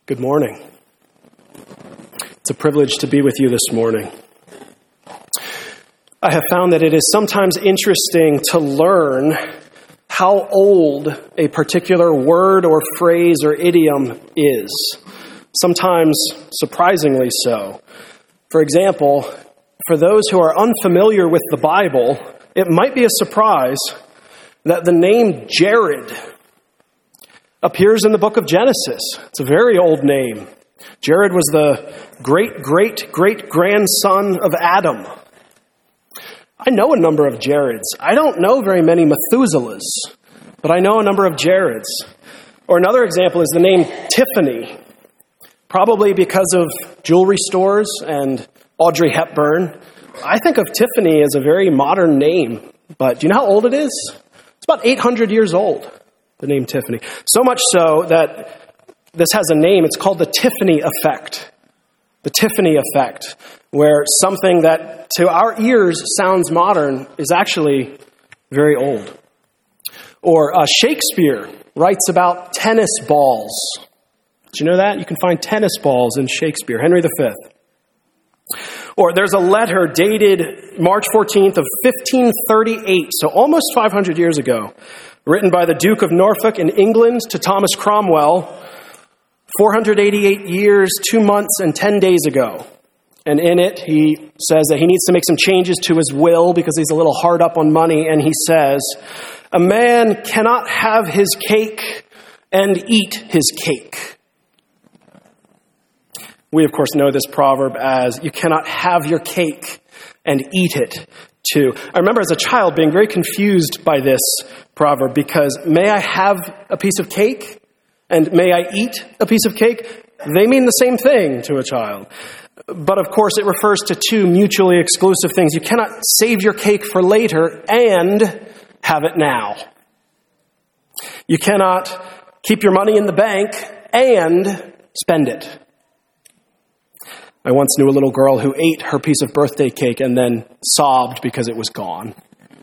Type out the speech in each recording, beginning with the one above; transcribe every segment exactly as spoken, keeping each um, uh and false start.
Good morning. It's a privilege to be with you this morning. I have found that it is sometimes interesting to learn how old a particular word or phrase or idiom is, sometimes surprisingly so. For example, for those who are unfamiliar with the Bible, it might be a surprise that the name Jared appears in the book of Genesis. It's a very old name. Jared was the great-great-great-grandson of Adam. I know a number of Jareds. I don't know very many Methuselahs, but I know a number of Jareds. Or another example is the name Tiffany, probably because of jewelry stores and Audrey Hepburn. I think of Tiffany as a very modern name, but do you know how old it is? It's about eight hundred years old, the name Tiffany. So much so that this has a name. It's called the Tiffany effect. The Tiffany effect, where something that to our ears sounds modern is actually very old. Or uh, Shakespeare writes about tennis balls. Did you know that? You can find tennis balls in Shakespeare, Henry the Fifth. Or there's a letter dated March fourteenth of fifteen thirty-eight, so almost five hundred years ago, written by the Duke of Norfolk in England to Thomas Cromwell, four hundred eighty-eight years, two months, and ten days ago. And in it, he says that he needs to make some changes to his will because he's a little hard up on money. And he says, a man cannot have his cake and eat his cake. We, of course, know this proverb as, you cannot have your cake and eat it too. I remember as a child being very confused by this proverb because may I have a piece of cake and may I eat a piece of cake? They mean the same thing to a child. But of course, it refers to two mutually exclusive things. You cannot save your cake for later and have it now. You cannot keep your money in the bank and spend it. I once knew a little girl who ate her piece of birthday cake and then sobbed because it was gone.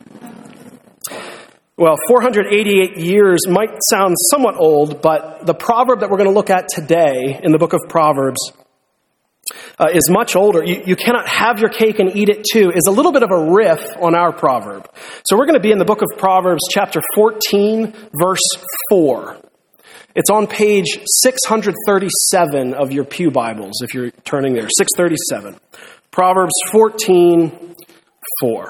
Well, four hundred eighty-eight years might sound somewhat old, but the proverb that we're going to look at today in the book of Proverbs uh, is much older. You, you cannot have your cake and eat it too is a little bit of a riff on our proverb. So we're going to be in the book of Proverbs, chapter fourteen, verse four. It's on page six thirty-seven of your pew Bibles, if you're turning there, six thirty-seven. Proverbs fourteen, four.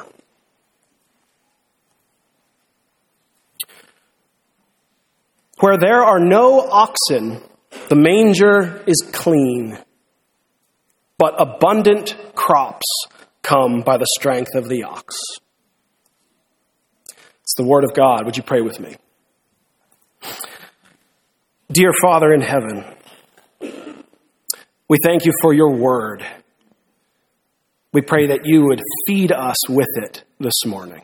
Where there are no oxen, the manger is clean, but abundant crops come by the strength of the ox. It's the word of God. Would you pray with me? Dear Father in heaven, we thank you for your word. We pray that you would feed us with it this morning.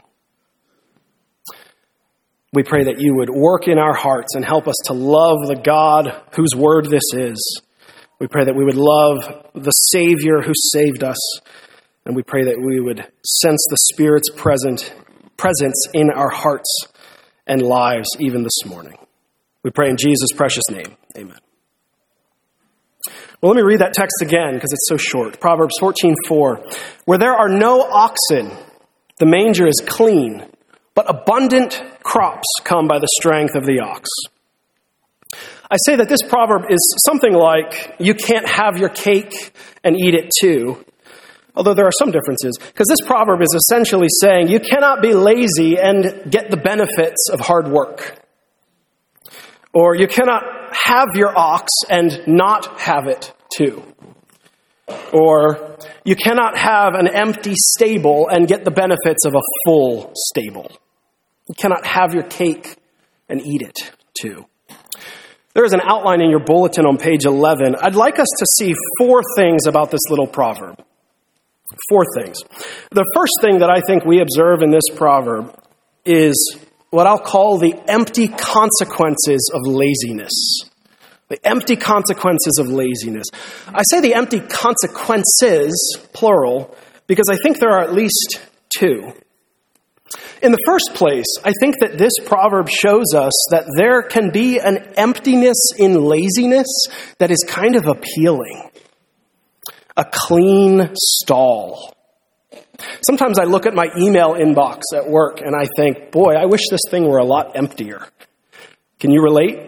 We pray that you would work in our hearts and help us to love the God whose word this is. We pray that we would love the Savior who saved us. And we pray that we would sense the Spirit's present, presence in our hearts and lives even this morning. We pray in Jesus' precious name. Amen. Well, let me read that text again because it's so short. Proverbs fourteen, four. Where there are no oxen, the manger is clean, but abundant crops come by the strength of the ox. I say that this proverb is something like, you can't have your cake and eat it too. Although there are some differences, because this proverb is essentially saying you cannot be lazy and get the benefits of hard work. Or you cannot have your ox and not have it too. Or you cannot have an empty stable and get the benefits of a full stable. You cannot have your cake and eat it too. There is an outline in your bulletin on page eleven. I'd like us to see four things about this little proverb. Four things. The first thing that I think we observe in this proverb is what I'll call the empty consequences of laziness. The empty consequences of laziness. I say the empty consequences, plural, because I think there are at least two. In the first place, I think that this proverb shows us that there can be an emptiness in laziness that is kind of appealing. A clean stall. Sometimes I look at my email inbox at work and I think, boy, I wish this thing were a lot emptier. Can you relate?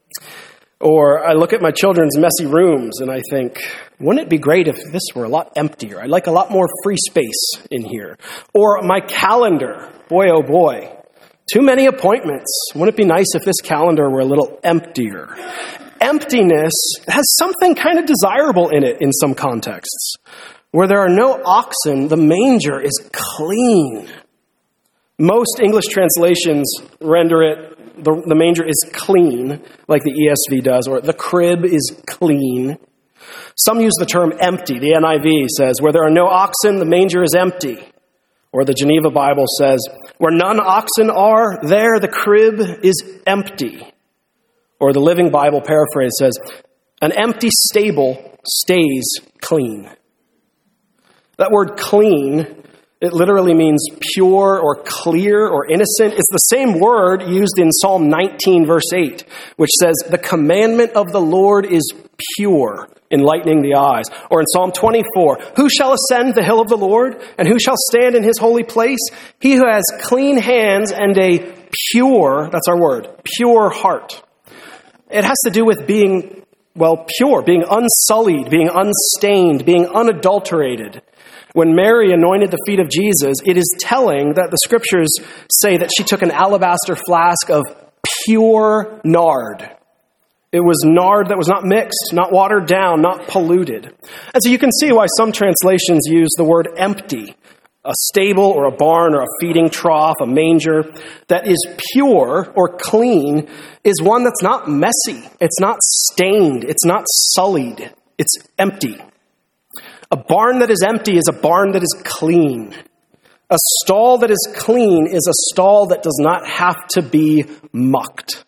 Or I look at my children's messy rooms and I think, wouldn't it be great if this were a lot emptier? I'd like a lot more free space in here. Or my calendar. Boy, oh boy. Too many appointments. Wouldn't it be nice if this calendar were a little emptier? Emptiness has something kind of desirable in it in some contexts. Where there are no oxen, the manger is clean. Most English translations render it, the, the manger is clean, like the E S V does, or the crib is clean. Some use the term empty. The N I V says, where there are no oxen, the manger is empty. Or the Geneva Bible says, where none oxen are, there the crib is empty. Or the Living Bible paraphrase says, an empty stable stays clean. That word clean, it literally means pure or clear or innocent. It's the same word used in Psalm nineteen, verse eight, which says, the commandment of the Lord is pure, enlightening the eyes. Or in Psalm twenty-four, who shall ascend the hill of the Lord, and who shall stand in his holy place? He who has clean hands and a pure, that's our word, pure heart. It has to do with being, well, pure, being unsullied, being unstained, being unadulterated. When Mary anointed the feet of Jesus, it is telling that the scriptures say that she took an alabaster flask of pure nard. It was nard that was not mixed, not watered down, not polluted. And so you can see why some translations use the word empty. A stable or a barn or a feeding trough, a manger that is pure or clean is one that's not messy. It's not stained. It's not sullied. It's empty. A barn that is empty is a barn that is clean. A stall that is clean is a stall that does not have to be mucked.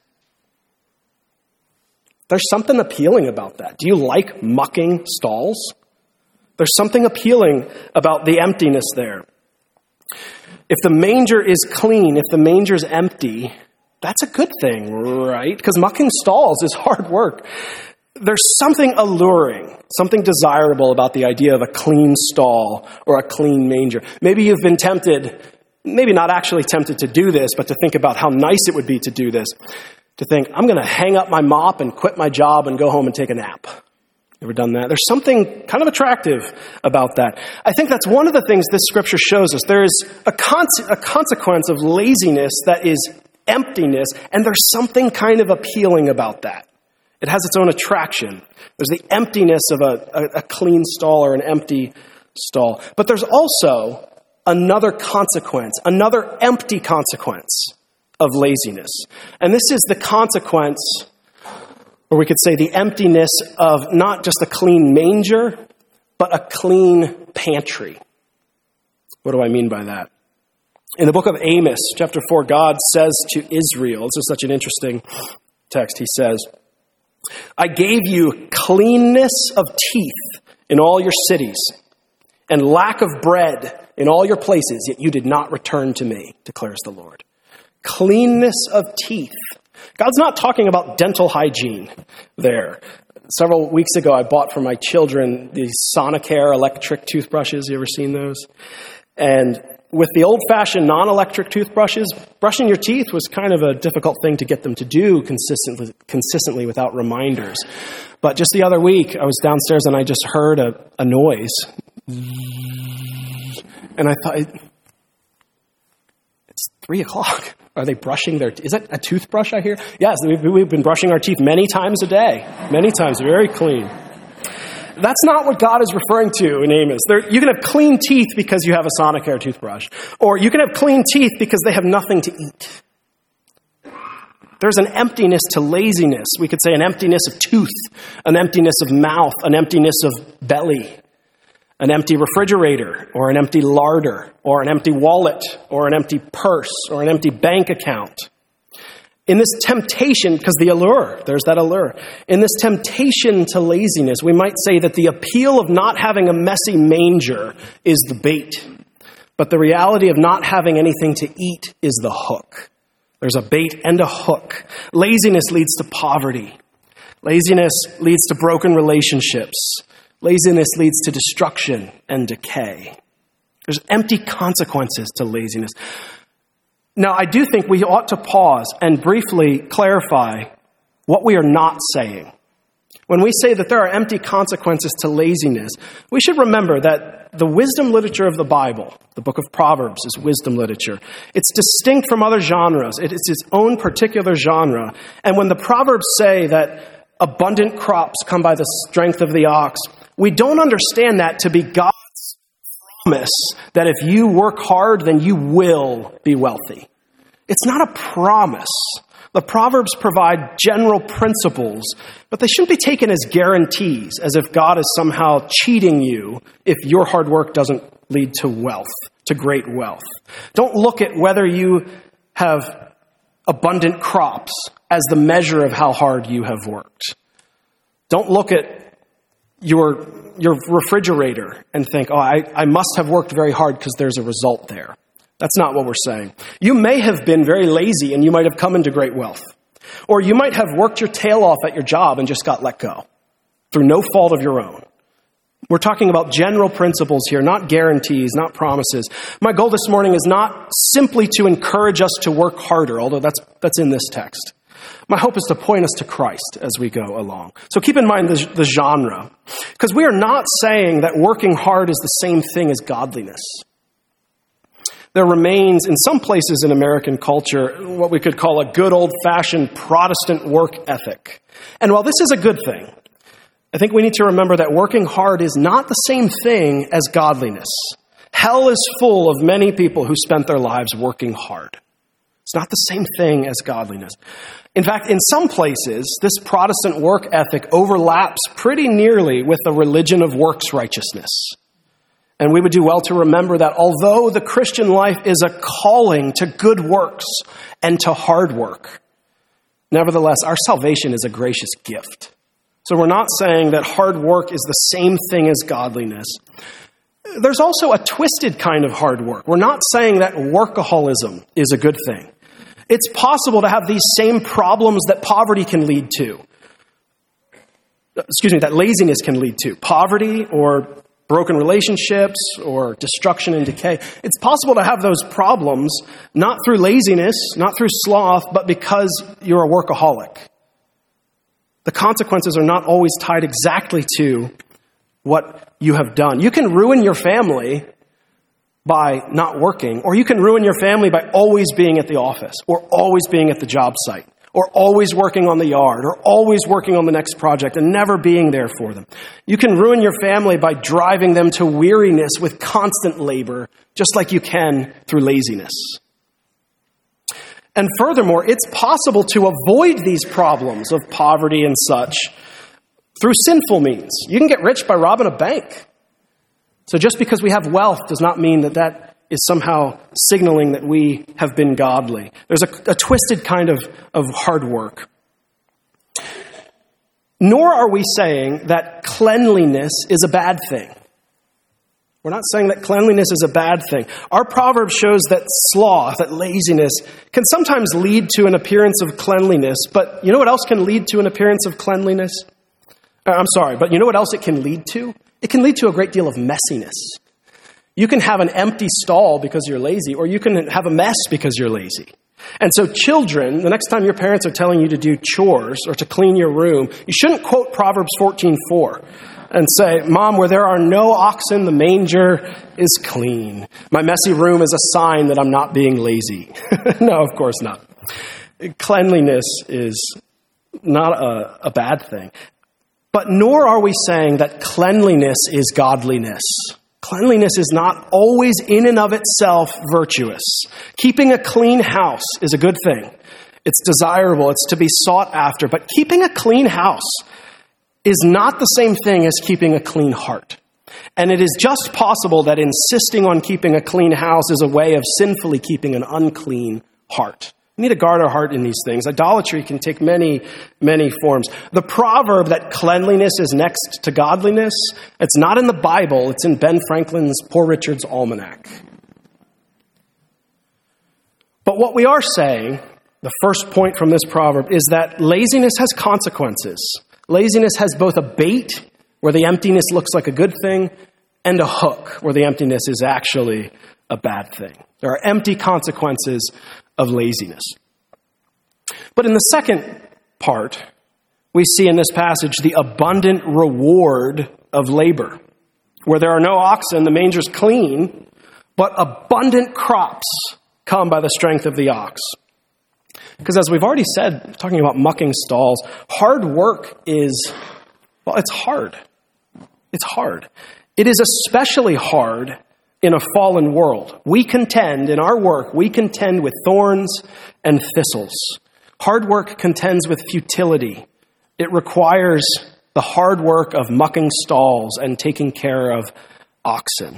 There's something appealing about that. Do you like mucking stalls? There's something appealing about the emptiness there. If the manger is clean, if the manger is empty, that's a good thing, right? Because mucking stalls is hard work. There's something alluring, something desirable about the idea of a clean stall or a clean manger. Maybe you've been tempted, maybe not actually tempted to do this, but to think about how nice it would be to do this. To think, I'm going to hang up my mop and quit my job and go home and take a nap. Ever done that? There's something kind of attractive about that. I think that's one of the things this scripture shows us. There is a, con- a consequence of laziness that is emptiness, and there's something kind of appealing about that. It has its own attraction. There's the emptiness of a, a, a clean stall or an empty stall. But there's also another consequence, another empty consequence of laziness. And this is the consequence, or we could say the emptiness of not just a clean manger, but a clean pantry. What do I mean by that? In the book of Amos, chapter four, God says to Israel, this is such an interesting text, he says, I gave you cleanness of teeth in all your cities and lack of bread in all your places, yet you did not return to me, declares the Lord. Cleanness of teeth. God's not talking about dental hygiene there. Several weeks ago, I bought for my children these Sonicare electric toothbrushes. You ever seen those? And with the old-fashioned non-electric toothbrushes, brushing your teeth was kind of a difficult thing to get them to do consistently, consistently without reminders. But just the other week, I was downstairs and I just heard a, a noise. And I thought, it's three o'clock. Are they brushing their teeth? Is that a toothbrush I hear? Yes, we've, we've been brushing our teeth many times a day. Many times, very clean. That's not what God is referring to in Amos. There, you can have clean teeth because you have a Sonicare toothbrush. Or you can have clean teeth because they have nothing to eat. There's an emptiness to laziness. We could say an emptiness of tooth, an emptiness of mouth, an emptiness of belly, an empty refrigerator, or an empty larder, or an empty wallet, or an empty purse, or an empty bank account. In this temptation, because the allure, there's that allure. In this temptation to laziness, we might say that the appeal of not having a messy manger is the bait. But the reality of not having anything to eat is the hook. There's a bait and a hook. Laziness leads to poverty. Laziness leads to broken relationships. Laziness leads to destruction and decay. There's empty consequences to laziness. Now, I do think we ought to pause and briefly clarify what we are not saying. When we say that there are empty consequences to laziness, we should remember that the wisdom literature of the Bible, the book of Proverbs, is wisdom literature. It's distinct from other genres. It is its own particular genre. And when the Proverbs say that abundant crops come by the strength of the ox, we don't understand that to be God's promise that if you work hard, then you will be wealthy. It's not a promise. The Proverbs provide general principles, but they shouldn't be taken as guarantees, as if God is somehow cheating you if your hard work doesn't lead to wealth, to great wealth. Don't look at whether you have abundant crops as the measure of how hard you have worked. Don't look at your, your refrigerator and think, oh, I, I must have worked very hard because there's a result there. That's not what we're saying. You may have been very lazy and you might have come into great wealth. Or you might have worked your tail off at your job and just got let go through no fault of your own. We're talking about general principles here, not guarantees, not promises. My goal this morning is not simply to encourage us to work harder, although that's, that's in this text. My hope is to point us to Christ as we go along. So keep in mind the, the genre, because we are not saying that working hard is the same thing as godliness. There remains, in some places in American culture, what we could call a good old-fashioned Protestant work ethic. And while this is a good thing, I think we need to remember that working hard is not the same thing as godliness. Hell is full of many people who spent their lives working hard. It's not the same thing as godliness. In fact, in some places, this Protestant work ethic overlaps pretty nearly with the religion of works righteousness. And we would do well to remember that although the Christian life is a calling to good works and to hard work, nevertheless, our salvation is a gracious gift. So we're not saying that hard work is the same thing as godliness. There's also a twisted kind of hard work. We're not saying that workaholism is a good thing. It's possible to have these same problems that poverty can lead to. Excuse me, that laziness can lead to. Poverty or broken relationships or destruction and decay. It's possible to have those problems not through laziness, not through sloth, but because you're a workaholic. The consequences are not always tied exactly to what you have done. You can ruin your family by not working, or you can ruin your family by always being at the office, or always being at the job site, or always working on the yard, or always working on the next project and never being there for them. You can ruin your family by driving them to weariness with constant labor, just like you can through laziness. And furthermore, it's possible to avoid these problems of poverty and such through sinful means. You can get rich by robbing a bank. So just because we have wealth does not mean that that is somehow signaling that we have been godly. There's a, a twisted kind of, of hard work. Nor are we saying that cleanliness is a bad thing. We're not saying that cleanliness is a bad thing. Our proverb shows that sloth, that laziness, can sometimes lead to an appearance of cleanliness, but you know what else can lead to an appearance of cleanliness? Uh, I'm sorry, but you know what else it can lead to? It can lead to a great deal of messiness. You can have an empty stall because you're lazy, or you can have a mess because you're lazy. And so children, the next time your parents are telling you to do chores or to clean your room, you shouldn't quote Proverbs fourteen four and say, Mom, where there are no oxen, the manger is clean. My messy room is a sign that I'm not being lazy. No, of course not. Cleanliness is not a, a bad thing. But nor are we saying that cleanliness is godliness. Cleanliness is not always in and of itself virtuous. Keeping a clean house is a good thing. It's desirable. It's to be sought after. But keeping a clean house is not the same thing as keeping a clean heart. And it is just possible that insisting on keeping a clean house is a way of sinfully keeping an unclean heart. We need to guard our heart in these things. Idolatry can take many, many forms. The proverb that cleanliness is next to godliness, it's not in the Bible. It's in Ben Franklin's Poor Richard's Almanac. But what we are saying, the first point from this proverb, is that laziness has consequences. Laziness has both a bait, where the emptiness looks like a good thing, and a hook, where the emptiness is actually a bad thing. There are empty consequences of laziness. But in the second part, we see in this passage the abundant reward of labor. Where there are no oxen, the manger's clean, but abundant crops come by the strength of the ox. Because as we've already said, talking about mucking stalls, hard work is, well, it's hard. It's hard. It is especially hard in a fallen world. We contend, in our work, we contend with thorns and thistles. Hard work contends with futility. It requires the hard work of mucking stalls and taking care of oxen.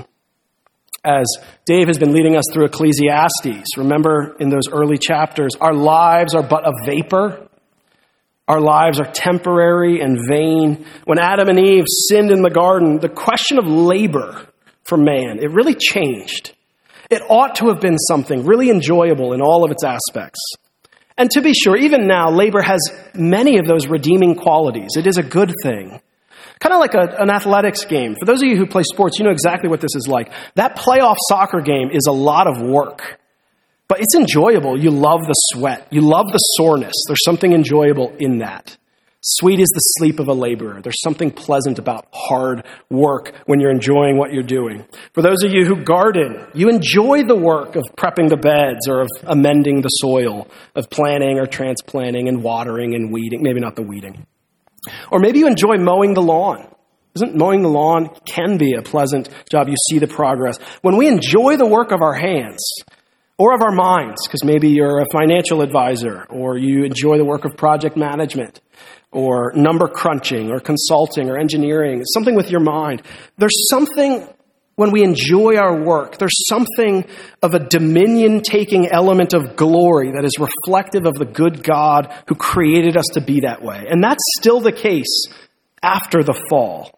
As Dave has been leading us through Ecclesiastes, remember in those early chapters, our lives are but a vapor. Our lives are temporary and vain. When Adam and Eve sinned in the garden, the question of labor for man, it really changed. It ought to have been something really enjoyable in all of its aspects. And to be sure, even now, labor has many of those redeeming qualities. It is a good thing. Kind of like a, an athletics game. For those of you who play sports, you know exactly what this is like. That playoff soccer game is a lot of work. But it's enjoyable. You love the sweat. You love the soreness. There's something enjoyable in that. Sweet is the sleep of a laborer. There's something pleasant about hard work when you're enjoying what you're doing. For those of you who garden, you enjoy the work of prepping the beds or of amending the soil, of planting or transplanting and watering and weeding. Maybe not the weeding. Or maybe you enjoy mowing the lawn. Isn't mowing the lawn can be a pleasant job? You see the progress. When we enjoy the work of our hands or of our minds, because maybe you're a financial advisor or you enjoy the work of project management or number crunching or consulting or engineering, something with your mind. There's something, when we enjoy our work, there's something of a dominion-taking element of glory that is reflective of the good God who created us to be that way. And that's still the case after the fall.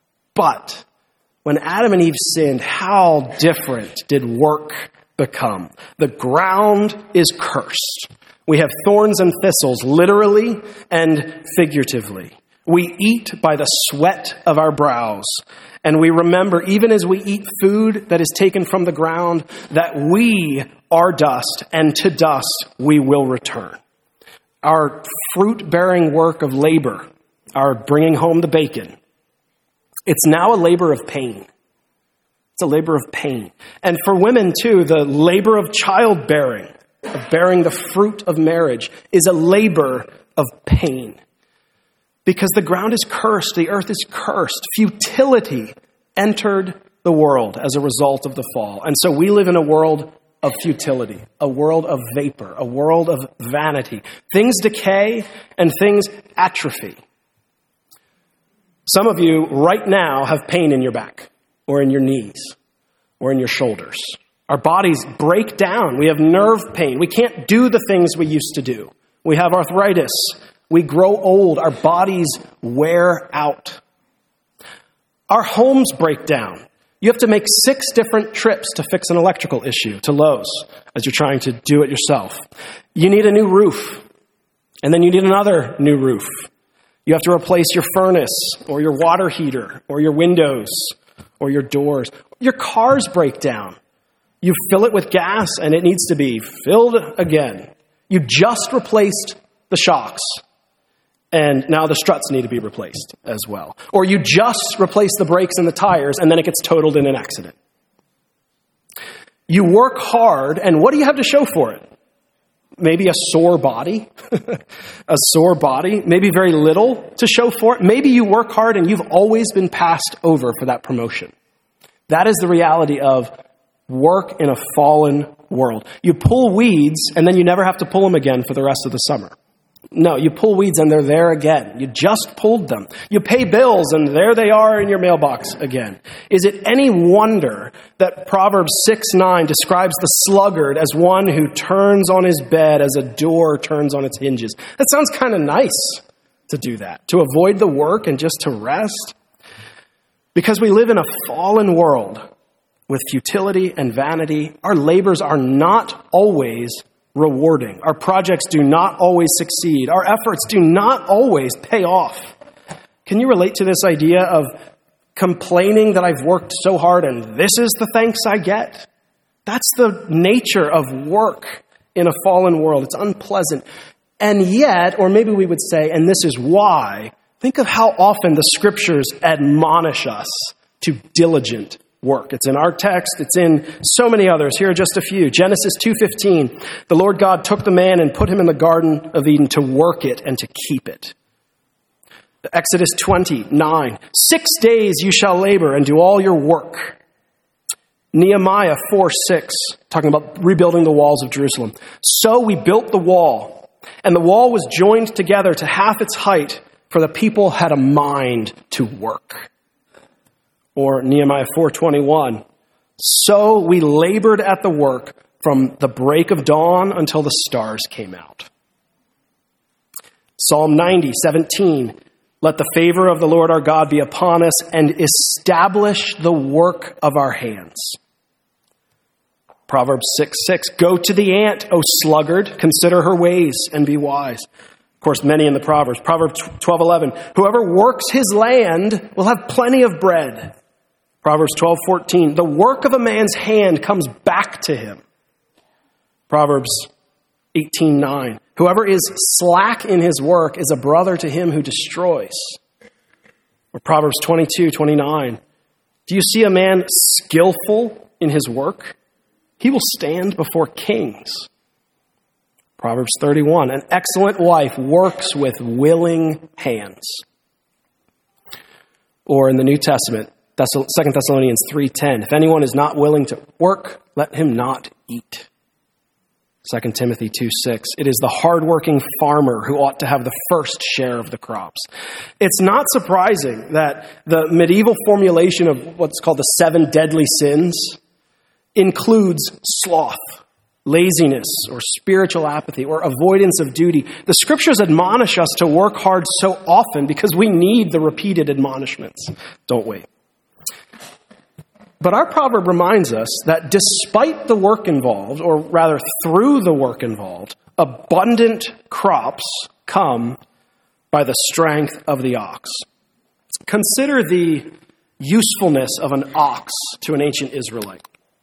But when Adam and Eve sinned, how different did work become? The ground is cursed. We have thorns and thistles, literally and figuratively. We eat by the sweat of our brows. And we remember, even as we eat food that is taken from the ground, that we are dust, and to dust we will return. Our fruit-bearing work of labor, our bringing home the bacon, it's now a labor of pain. It's a labor of pain. And for women, too, the labor of childbearing, of bearing the fruit of marriage, is a labor of pain. Because the ground is cursed, the earth is cursed. Futility entered the world as a result of the fall. And so we live in a world of futility, a world of vapor, a world of vanity. Things decay and things atrophy. Some of you right now have pain in your back or in your knees or in your shoulders. Our bodies break down. We have nerve pain. We can't do the things we used to do. We have arthritis. We grow old. Our bodies wear out. Our homes break down. You have to make six different trips to fix an electrical issue to Lowe's as you're trying to do it yourself. You need a new roof. And then you need another new roof. You have to replace your furnace or your water heater or your windows or your doors. Your cars break down. You fill it with gas and it needs to be filled again. You just replaced the shocks and now the struts need to be replaced as well. Or you just replace the brakes and the tires and then it gets totaled in an accident. You work hard and what do you have to show for it? Maybe a sore body, a sore body, maybe very little to show for it. Maybe you work hard and you've always been passed over for that promotion. That is the reality of work in a fallen world. You pull weeds and then you never have to pull them again for the rest of the summer. No, you pull weeds and they're there again. You just pulled them. You pay bills and there they are in your mailbox again. Is it any wonder that Proverbs six nine describes the sluggard as one who turns on his bed as a door turns on its hinges? That sounds kind of nice to do that, to avoid the work and just to rest. Because we live in a fallen world with futility and vanity, our labors are not always rewarding. Our projects do not always succeed. Our efforts do not always pay off. Can you relate to this idea of complaining that I've worked so hard and this is the thanks I get? That's the nature of work in a fallen world. It's unpleasant. And yet, or maybe we would say, and this is why, think of how often the scriptures admonish us to diligent work. It's in our text. It's in so many others. Here are just a few. Genesis two fifteen. The Lord God took the man and put him in the Garden of Eden to work it and to keep it. Exodus twenty-nine. Six days you shall labor and do all your work. Nehemiah four six, talking about rebuilding the walls of Jerusalem. So we built the wall, and the wall was joined together to half its height, for the people had a mind to work. Or Nehemiah four twenty-one. So we labored at the work from the break of dawn until the stars came out. Psalm ninety seventeen. Let the favor of the Lord our God be upon us and establish the work of our hands. Proverbs six six. Go to the ant, O sluggard, consider her ways and be wise. Of course, many in the Proverbs. Proverbs twelve eleven. Whoever works his land will have plenty of bread. Proverbs twelve fourteen. The work of a man's hand comes back to him. Proverbs eighteen nine. Whoever is slack in his work is a brother to him who destroys. Or Proverbs twenty-two twenty-nine. Do you see a man skillful in his work? He will stand before kings. Proverbs thirty-one. An excellent wife works with willing hands. Or in the New Testament, Second Thessalonians three ten. If anyone is not willing to work, let him not eat. Second Timothy two six. It is the hardworking farmer who ought to have the first share of the crops. It's not surprising that the medieval formulation of what's called the seven deadly sins includes sloth, laziness, or spiritual apathy, or avoidance of duty. The scriptures admonish us to work hard so often because we need the repeated admonishments, don't we? But our proverb reminds us that despite the work involved, or rather through the work involved, abundant crops come by the strength of the ox. Consider the usefulness of an ox to an ancient Israelite.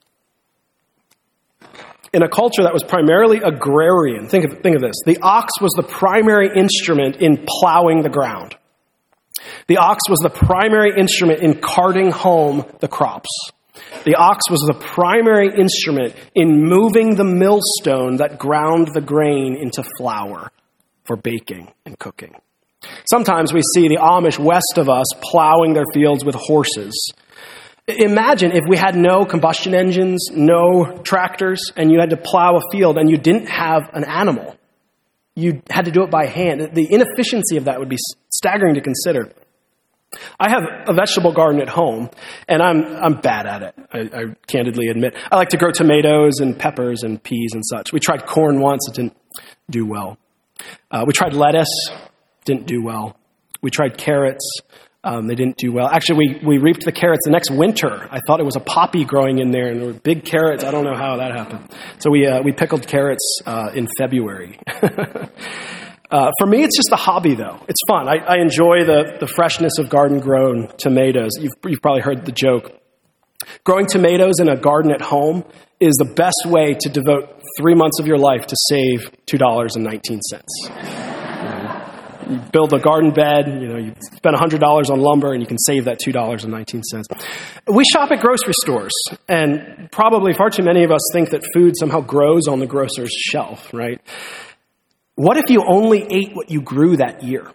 In a culture that was primarily agrarian, think of, think of this, the ox was the primary instrument in plowing the ground. The ox was the primary instrument in carting home the crops. The ox was the primary instrument in moving the millstone that ground the grain into flour for baking and cooking. Sometimes we see the Amish west of us plowing their fields with horses. Imagine if we had no combustion engines, no tractors, and you had to plow a field and you didn't have an animal. You had to do it by hand. The inefficiency of that would be staggering to consider. I have a vegetable garden at home, and I'm I'm bad at it, I, I candidly admit. I like to grow tomatoes and peppers and peas and such. We tried corn once. It didn't do well. Uh, we tried lettuce. Didn't do well. We tried carrots. Um, they didn't do well. Actually, we, we reaped the carrots the next winter. I thought it was a poppy growing in there, and there were big carrots. I don't know how that happened. So we uh, we pickled carrots uh, in February. Uh, for me, it's just a hobby, though. It's fun. I, I enjoy the, the freshness of garden-grown tomatoes. You've, you've probably heard the joke. Growing tomatoes in a garden at home is the best way to devote three months of your life to save two dollars and nineteen cents. You know, you build a garden bed, you know, you spend one hundred dollars on lumber, and you can save that two dollars and nineteen cents. We shop at grocery stores, and probably far too many of us think that food somehow grows on the grocer's shelf, right? What if you only ate what you grew that year?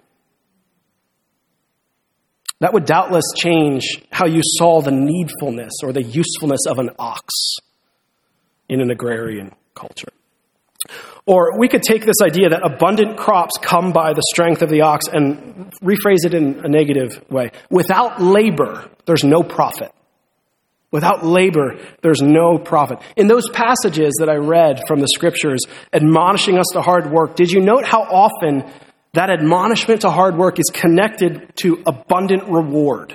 That would doubtless change how you saw the needfulness or the usefulness of an ox in an agrarian culture. Or we could take this idea that abundant crops come by the strength of the ox and rephrase it in a negative way. Without labor, there's no profit. Without labor, there's no profit. In those passages that I read from the scriptures admonishing us to hard work, did you note how often that admonishment to hard work is connected to abundant reward?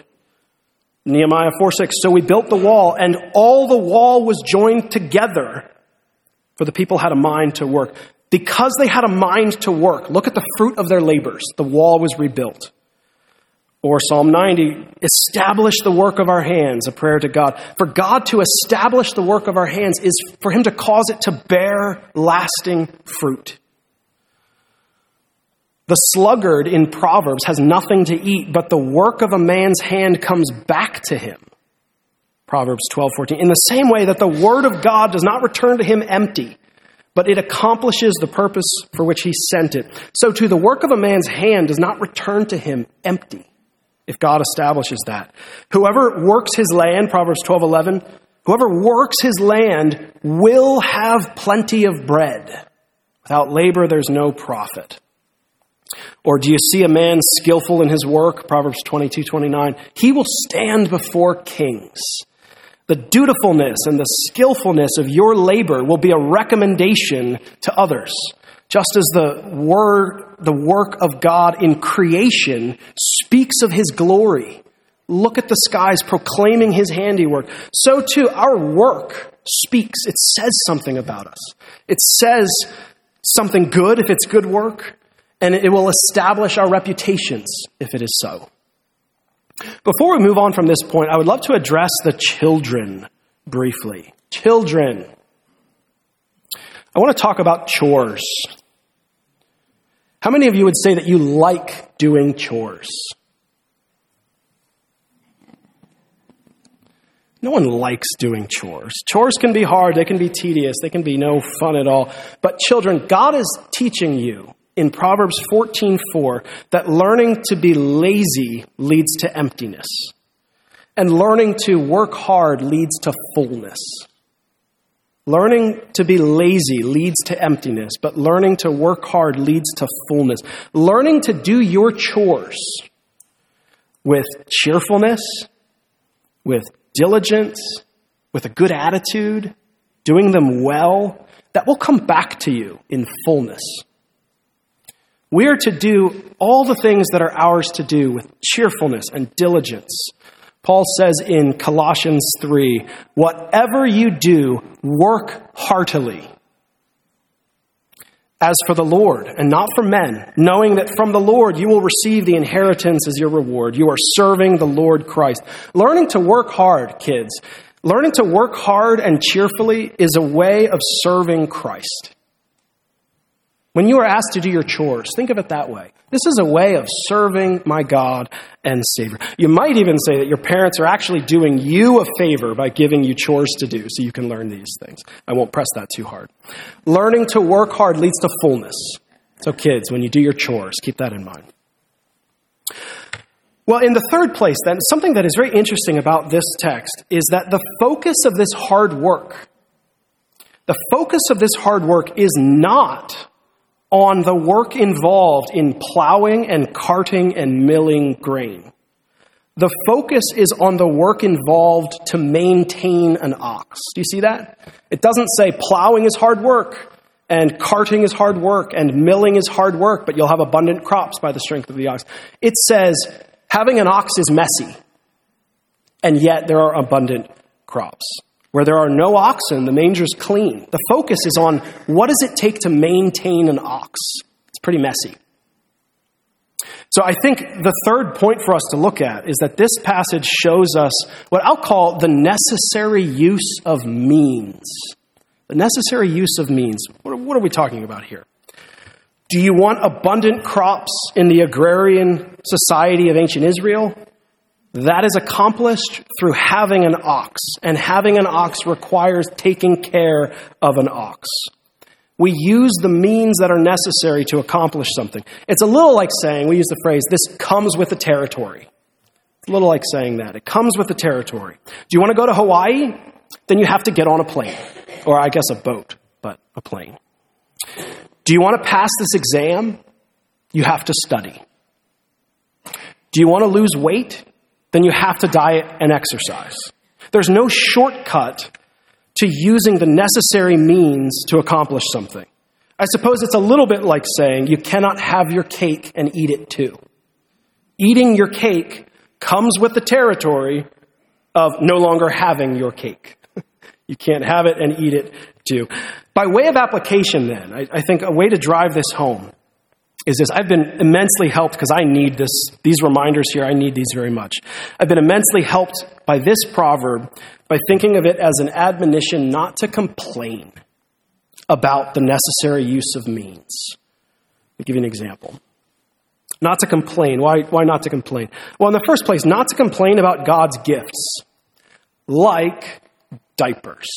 Nehemiah four six, so we built the wall, and all the wall was joined together for the people had a mind to work. Because they had a mind to work, look at the fruit of their labors. The wall was rebuilt. Or Psalm ninety, establish the work of our hands, a prayer to God. For God to establish the work of our hands is for him to cause it to bear lasting fruit. The sluggard in Proverbs has nothing to eat, but the work of a man's hand comes back to him. Proverbs twelve fourteen. In the same way that the word of God does not return to him empty, but it accomplishes the purpose for which he sent it. So too, the work of a man's hand does not return to him empty, if God establishes that. Whoever works his land, Proverbs twelve eleven, whoever works his land will have plenty of bread. Without labor, there's no profit. Or do you see a man skillful in his work? Proverbs twenty-two twenty-nine. He will stand before kings. The dutifulness and the skillfulness of your labor will be a recommendation to others. Just as the word, the work of God in creation speaks of his glory. Look at the skies proclaiming his handiwork. So too, our work speaks. It says something about us. It says something good if it's good work, and it will establish our reputations if it is so. Before we move on from this point, I would love to address the children briefly. Children. I want to talk about chores. How many of you would say that you like doing chores? No one likes doing chores. Chores can be hard. They can be tedious. They can be no fun at all. But children, God is teaching you in Proverbs fourteen four that learning to be lazy leads to emptiness. And learning to work hard leads to fullness. Learning to be lazy leads to emptiness, but learning to work hard leads to fullness. Learning to do your chores with cheerfulness, with diligence, with a good attitude, doing them well, that will come back to you in fullness. We are to do all the things that are ours to do with cheerfulness and diligence. Paul says in Colossians three, whatever you do, work heartily, as for the Lord and not for men, knowing that from the Lord you will receive the inheritance as your reward. You are serving the Lord Christ. Learning to work hard, kids, learning to work hard and cheerfully is a way of serving Christ. When you are asked to do your chores, think of it that way. This is a way of serving my God and Savior. You might even say that your parents are actually doing you a favor by giving you chores to do so you can learn these things. I won't press that too hard. Learning to work hard leads to fullness. So kids, when you do your chores, keep that in mind. Well, in the third place then, something that is very interesting about this text is that the focus of this hard work, the focus of this hard work is not on the work involved in plowing and carting and milling grain. The focus is on the work involved to maintain an ox. Do you see that? It doesn't say plowing is hard work and carting is hard work and milling is hard work, but you'll have abundant crops by the strength of the ox. It says having an ox is messy, and yet there are abundant crops. Where there are no oxen, the manger's clean. The focus is on what does it take to maintain an ox? It's pretty messy. So I think the third point for us to look at is that this passage shows us what I'll call the necessary use of means. The necessary use of means. What are, what are we talking about here? Do you want abundant crops in the agrarian society of ancient Israel? That is accomplished through having an ox, and having an ox requires taking care of an ox. We use the means that are necessary to accomplish something. It's a little like saying, we use the phrase, this comes with the territory. It's a little like saying that. It comes with the territory. Do you want to go to Hawaii? Then you have to get on a plane, or I guess a boat, but a plane. Do you want to pass this exam? You have to study. Do you want to lose weight? Then you have to diet and exercise. There's no shortcut to using the necessary means to accomplish something. I suppose it's a little bit like saying you cannot have your cake and eat it too. Eating your cake comes with the territory of no longer having your cake. You can't have it and eat it to. By way of application then, I, I think a way to drive this home is this. I've been immensely helped because I need this, these reminders here, I need these very much. I've been immensely helped by this proverb by thinking of it as an admonition not to complain about the necessary use of means. I'll give you an example. Not to complain. Why, why not to complain? Well, in the first place, not to complain about God's gifts, like diapers.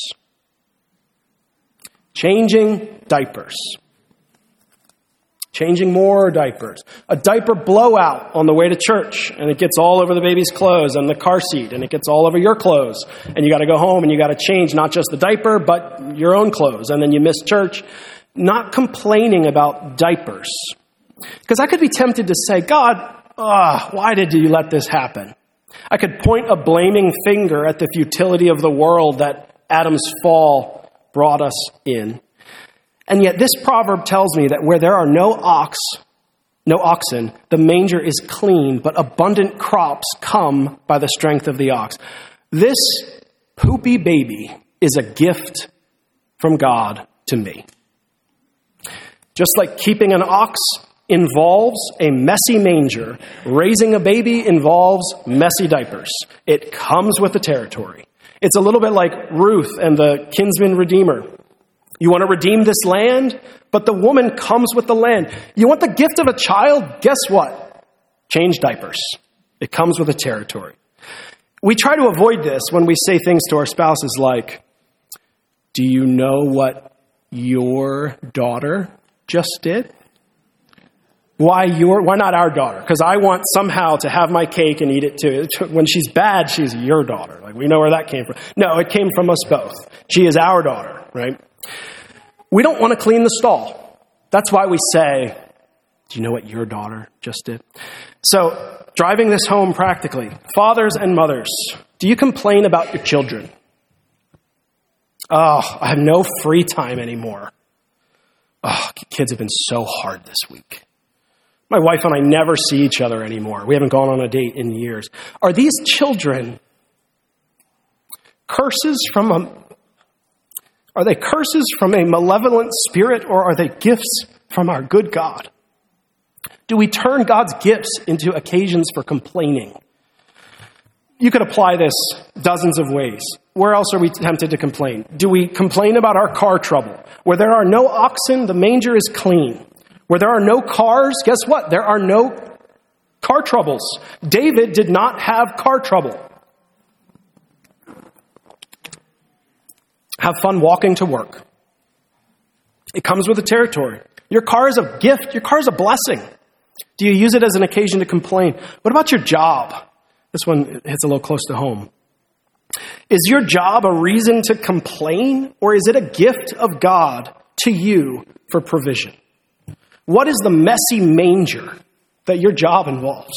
Changing diapers. Changing more diapers. A diaper blowout on the way to church, and it gets all over the baby's clothes and the car seat, and it gets all over your clothes. And you got to go home and you got to change not just the diaper, but your own clothes. And then you miss church. Not complaining about diapers. Because I could be tempted to say, God, oh, why did you let this happen? I could point a blaming finger at the futility of the world that Adam's fall brought us in. And yet this proverb tells me that where there are no ox, no oxen, the manger is clean, but abundant crops come by the strength of the ox. This poopy baby is a gift from God to me. Just like keeping an ox involves a messy manger, raising a baby involves messy diapers. It comes with the territory. It's a little bit like Ruth and the kinsman redeemer. You want to redeem this land, but the woman comes with the land. You want the gift of a child? Guess what? Change diapers. It comes with the territory. We try to avoid this when we say things to our spouses like, do you know what your daughter just did? Why your? Why not our daughter? Because I want somehow to have my cake and eat it too. When she's bad, she's your daughter. Like we know where that came from. No, it came from us both. She is our daughter, right? We don't want to clean the stall. That's why we say, do you know what your daughter just did? So, driving this home practically, fathers and mothers, do you complain about your children? Oh, I have no free time anymore. Oh, kids have been so hard this week. My wife and I never see each other anymore. We haven't gone on a date in years. Are these children curses from a, are they curses from a malevolent spirit, or are they gifts from our good God? Do we turn God's gifts into occasions for complaining? You could apply this dozens of ways. Where else are we tempted to complain? Do we complain about our car trouble? Where there are no oxen, the manger is clean. Where there are no cars, guess what? There are no car troubles. David did not have car trouble. Have fun walking to work. It comes with the territory. Your car is a gift. Your car is a blessing. Do you use it as an occasion to complain? What about your job? This one hits a little close to home. Is your job a reason to complain, or is it a gift of God to you for provision? What is the messy manger that your job involves?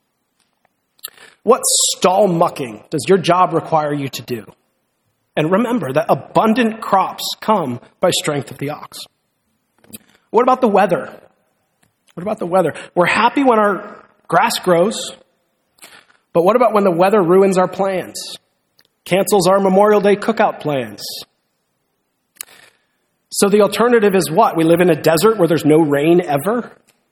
What stall mucking does your job require you to do? And remember that abundant crops come by strength of the ox. What about the weather? What about the weather? We're happy when our grass grows, but what about when the weather ruins our plans? Cancels our Memorial Day cookout plans? So the alternative is what? We live in a desert where there's no rain ever?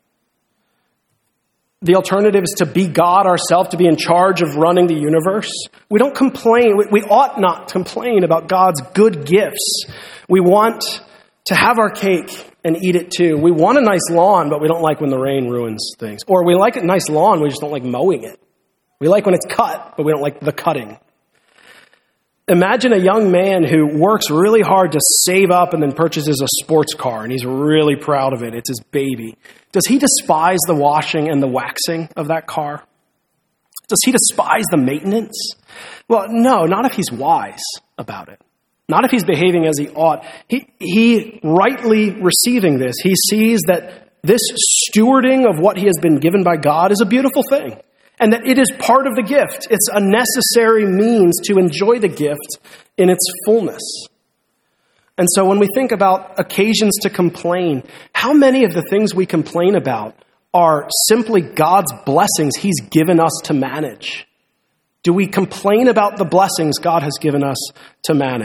The alternative is to be God ourselves, to be in charge of running the universe. We don't complain. We, we ought not complain about God's good gifts. We want to have our cake and eat it too. We want a nice lawn, but we don't like when the rain ruins things. Or we like a nice lawn, we just don't like mowing it. We like when it's cut, but we don't like the cutting. Imagine a young man who works really hard to save up and then purchases a sports car, and he's really proud of it. It's his baby. Does he despise the washing and the waxing of that car? Does he despise the maintenance? Well, no, not if he's wise about it. Not if he's behaving as he ought. He, he rightly receiving this, he sees that this stewarding of what he has been given by God is a beautiful thing. And that it is part of the gift. It's a necessary means to enjoy the gift in its fullness. And so when we think about occasions to complain, how many of the things we complain about are simply God's blessings he's given us to manage? Do we complain about the blessings God has given us to manage?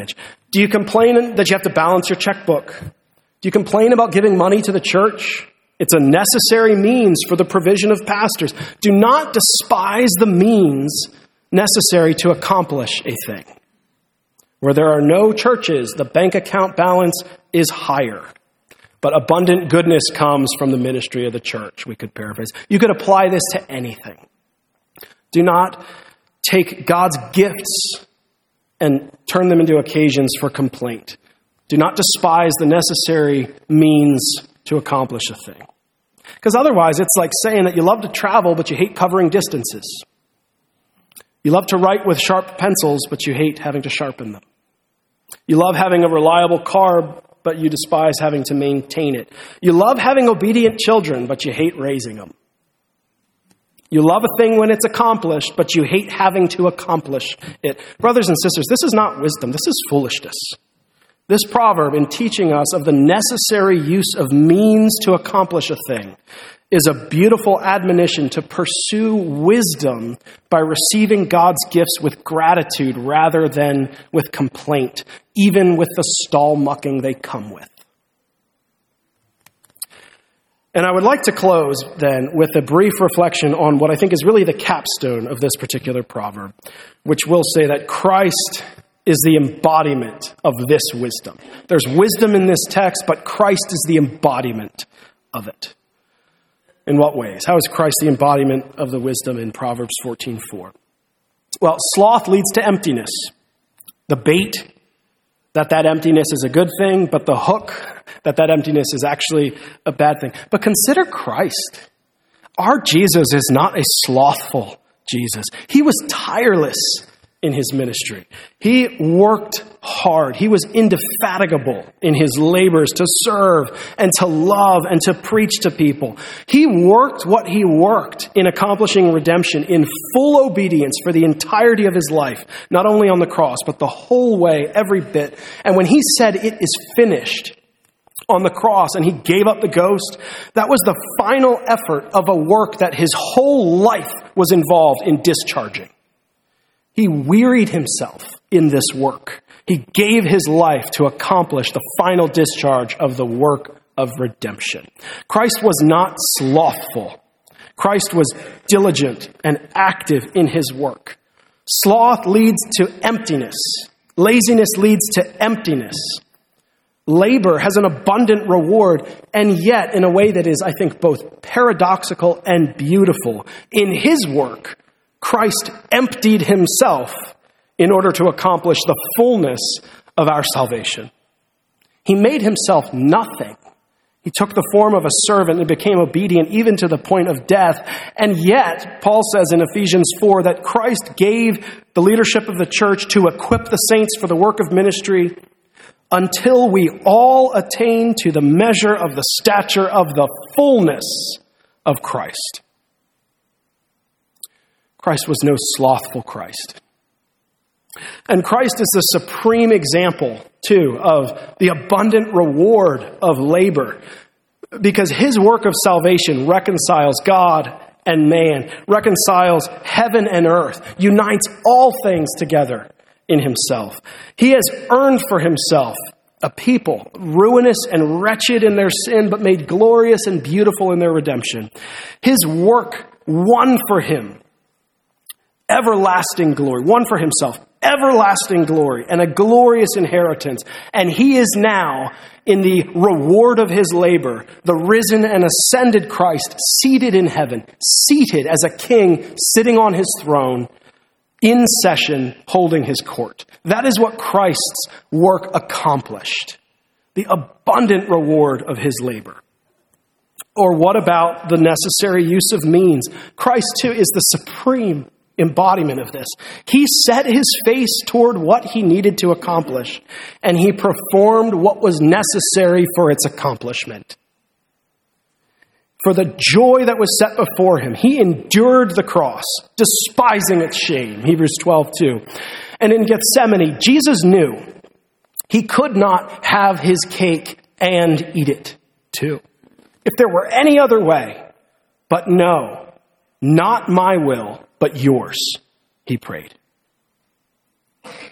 Do you complain that you have to balance your checkbook? Do you complain about giving money to the church? It's a necessary means for the provision of pastors. Do not despise the means necessary to accomplish a thing. Where there are no churches, the bank account balance is higher. But abundant goodness comes from the ministry of the church, we could paraphrase. You could apply this to anything. Do not take God's gifts and turn them into occasions for complaint. Do not despise the necessary means to accomplish a thing. Because otherwise, it's like saying that you love to travel, but you hate covering distances. You love to write with sharp pencils, but you hate having to sharpen them. You love having a reliable car, but you despise having to maintain it. You love having obedient children, but you hate raising them. You love a thing when it's accomplished, but you hate having to accomplish it. Brothers and sisters, this is not wisdom. This is foolishness. This proverb, in teaching us of the necessary use of means to accomplish a thing, is a beautiful admonition to pursue wisdom by receiving God's gifts with gratitude rather than with complaint, even with the stall mucking they come with. And I would like to close then with a brief reflection on what I think is really the capstone of this particular proverb, which will say that Christ is the embodiment of this wisdom. There's wisdom in this text, but Christ is the embodiment of it. In what ways? How is Christ the embodiment of the wisdom in Proverbs fourteen four? Well, sloth leads to emptiness. The bait, that that emptiness is a good thing, but the hook, that that emptiness is actually a bad thing. But consider Christ. Our Jesus is not a slothful Jesus. He was tireless in his ministry. He worked hard. He was indefatigable in his labors to serve and to love and to preach to people. He worked what he worked in accomplishing redemption in full obedience for the entirety of his life, not only on the cross, but the whole way, every bit. And when he said, "It is finished," on the cross, and he gave up the ghost, that was the final effort of a work that his whole life was involved in discharging. He wearied himself in this work. He gave his life to accomplish the final discharge of the work of redemption. Christ was not slothful. Christ was diligent and active in his work. Sloth leads to emptiness. Laziness leads to emptiness. Labor has an abundant reward, and yet in a way that is, I think, both paradoxical and beautiful. In his work, Christ emptied himself in order to accomplish the fullness of our salvation. He made himself nothing. He took the form of a servant and became obedient even to the point of death. And yet, Paul says in Ephesians four that Christ gave the leadership of the church to equip the saints for the work of ministry until we all attain to the measure of the stature of the fullness of Christ. Christ was no slothful Christ. And Christ is the supreme example, too, of the abundant reward of labor, because his work of salvation reconciles God and man, reconciles heaven and earth, unites all things together in himself. He has earned for himself a people ruinous and wretched in their sin, but made glorious and beautiful in their redemption. His work won for him everlasting glory, won for himself everlasting glory and a glorious inheritance. And he is now, in the reward of his labor, the risen and ascended Christ, seated in heaven, seated as a king, sitting on his throne, in session, holding his court. That is what Christ's work accomplished, the abundant reward of his labor. Or what about the necessary use of means? Christ, too, is the supreme embodiment of this. He set his face toward what he needed to accomplish, and he performed what was necessary for its accomplishment. For the joy that was set before him, he endured the cross, despising its shame, Hebrews twelve two. And in Gethsemane, Jesus knew he could not have his cake and eat it too. If there were any other way, but no, not my will, but yours, he prayed.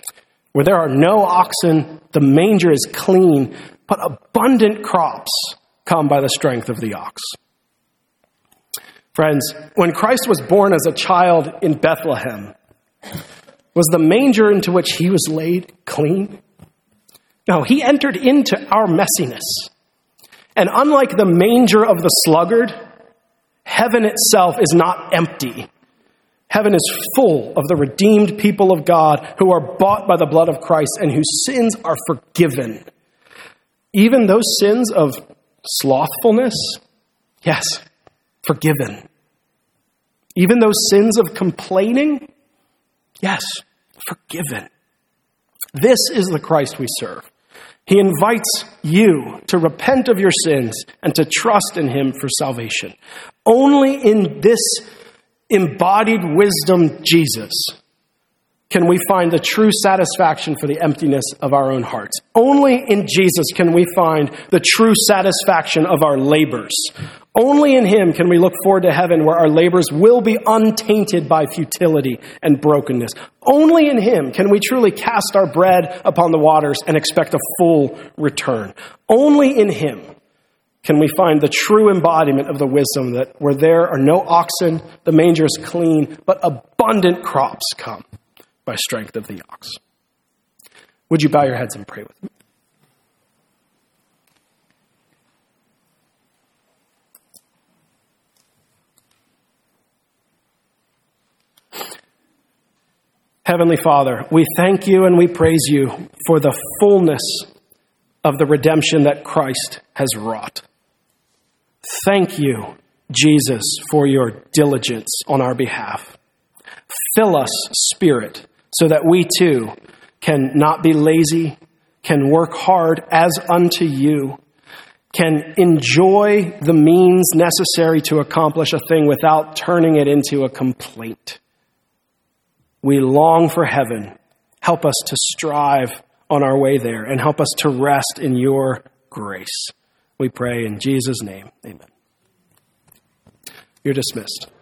Where there are no oxen, the manger is clean, but abundant crops come by the strength of the ox. Friends, when Christ was born as a child in Bethlehem, was the manger into which he was laid clean? No, he entered into our messiness. And unlike the manger of the sluggard, heaven itself is not empty. Heaven is full of the redeemed people of God who are bought by the blood of Christ and whose sins are forgiven. Even those sins of slothfulness, yes, forgiven. Even those sins of complaining, yes, forgiven. This is the Christ we serve. He invites you to repent of your sins and to trust in him for salvation. Only in this embodied wisdom, Jesus, can we find the true satisfaction for the emptiness of our own hearts. Only in Jesus can we find the true satisfaction of our labors. Only in him can we look forward to heaven where our labors will be untainted by futility and brokenness. Only in him can we truly cast our bread upon the waters and expect a full return. Only in him can we find the true embodiment of the wisdom that where there are no oxen, the manger is clean, but abundant crops come by strength of the ox. Would you bow your heads and pray with me? Heavenly Father, we thank you and we praise you for the fullness of the redemption that Christ has wrought. Thank you, Jesus, for your diligence on our behalf. Fill us, Spirit, so that we too can not be lazy, can work hard as unto you, can enjoy the means necessary to accomplish a thing without turning it into a complaint. We long for heaven. Help us to strive on our way there and help us to rest in your grace. We pray in Jesus' name. Amen. You're dismissed.